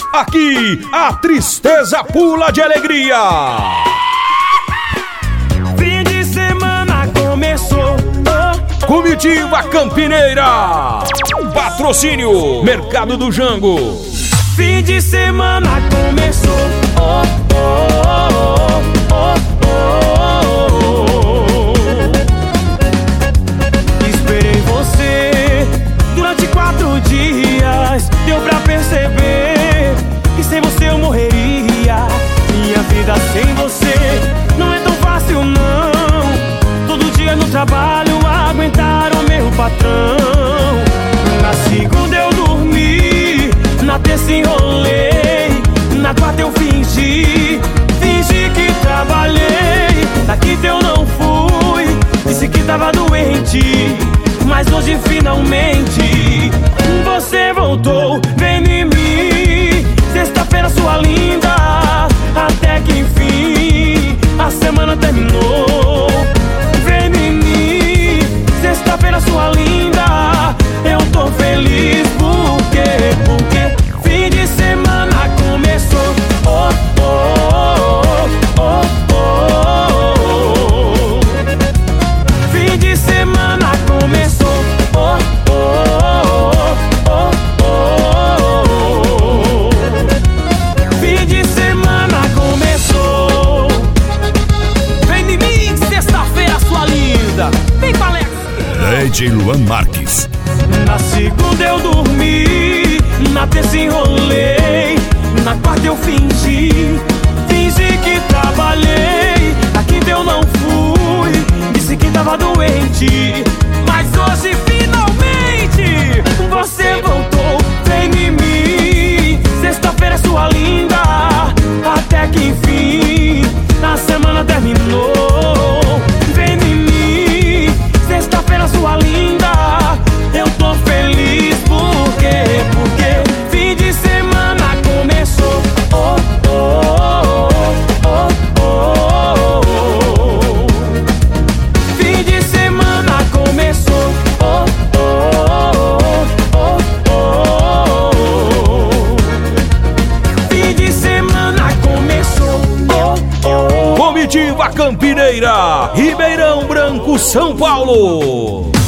Aqui a tristeza pula de alegria. Fim de semana começou. Comitiva Campineira. Patrocínio Mercado do Jango. Fim de semana começou. Esperei você durante 4 dias. Deu pra perceber que sem você eu morreria. Minha vida sem você não é tão fácil não. Todo dia no trabalho aguentar o meu patrão. Na segunda eu dormi, na terça enrolei, na quarta eu fingi que trabalhei. Na quinta eu não fui, disse que tava doente, mas hoje finalmente você voltou, vem em mim. Sexta-feira sua linda, até que enfim a semana terminou. Vem em mim, sexta-feira sua linda, eu tô feliz porque fim de semana começou. Fim de semana começou. Fim de semana começou. Vem de mim, sexta-feira sua linda. Vem com Alex. DJ Luan Marques. Na segunda eu dormi, na terça enrolei, na quarta eu fingi que trabalhei. Na quinta eu não fui, disse que tava doente, mas hoje finalmente você voltou, vem em mim. Sexta-feira sua linda, até que enfim a semana terminou. Vem em mim, sexta-feira sua linda, eu tô feliz porque fim de semana começou. Fim de semana começou. Fim de semana começou. Comitiva Campineira, Ribeirão Branco, São Paulo.